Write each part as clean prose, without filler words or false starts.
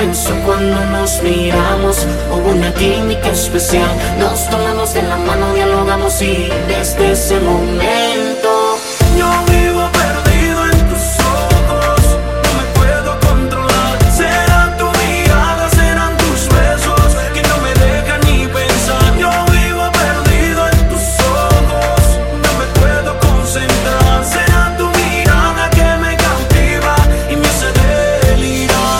comenzó cuando nos miramos. Hubo una química especial, nos tomamos de la mano, dialogamos y desde ese momento yo vivo perdido en tus ojos. No me puedo controlar. Será tu mirada, serán tus besos que no me dejan ni pensar. Yo vivo perdido en tus ojos, no me puedo concentrar. Será tu mirada que me cautiva y me hace delirar.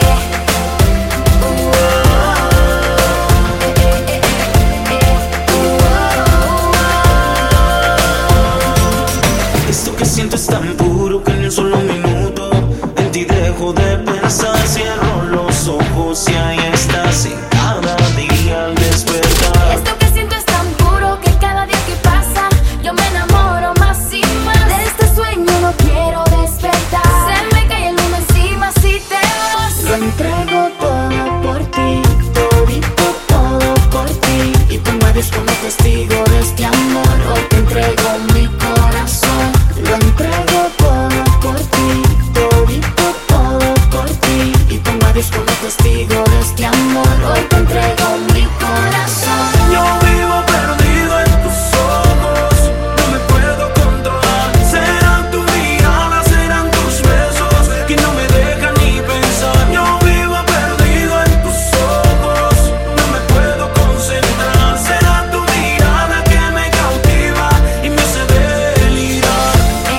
Esto que siento es tan puro que en un solo minuto en ti dejo de pensar. Cierro los ojos y ahí estás en cada día al despertar. Esto que siento es tan puro que cada día que pasa yo me enamoro más y más. De este sueño no quiero despertar. Se me cae el mundo encima si te vas. Lo entrego todo por ti, todito todo por ti. Y tú me ves como testigo de este amor. Hoy te entrego mi corazón. Lo entrego todo por ti, todito todo por ti. Y tú me ves como testigo de este amor. Hoy te entrego mi corazón. Yo vivo perdido en tus ojos, no me puedo controlar. Serán tu mirada, serán tus besos que no me dejan ni pensar. Yo vivo perdido en tus ojos, no me puedo concentrar. Será tu mirada que me cautiva y me hace delirar.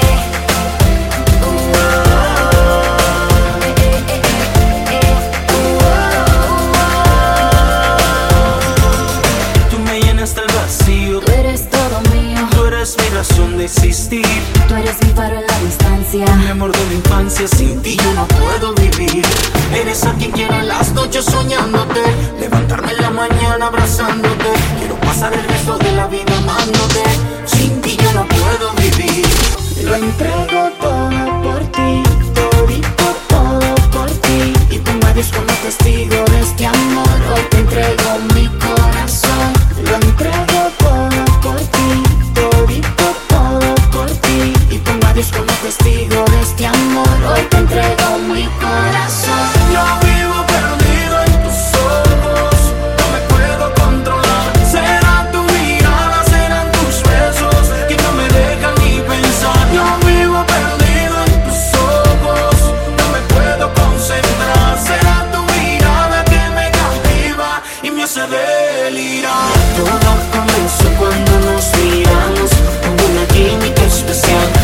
Tú me llenaste el vacío, Tú eres todo mío, tú eres mi razón de existir. tú eres mi faro en la distancia. Mi amor de la infancia, sin ti yo no puedo vivir. Eres a quien quiero en las noches soñándote, levantarme en la mañana abrazándote. Quiero pasar el resto de la vida amándote. Sin ti yo no puedo vivir. Lo entrego todo por ti, todito todo por ti. Y tú me ves como testigo de este amor. Hoy te entrego mi corazón. Lo entrego todo por ti, todito todo por ti. Y tú me ves como testigo de este amor. Hoy te entrego mi corazón. Yo vivo perdido en tus ojos, no me puedo controlar. Será tu mirada, serán tus besos que no me dejan ni pensar. Yo vivo perdido en tus ojos, no me puedo concentrar. Será tu mirada que me cautiva y me hace delirar. Todo comenzó cuando nos miramos, hubo una química especial.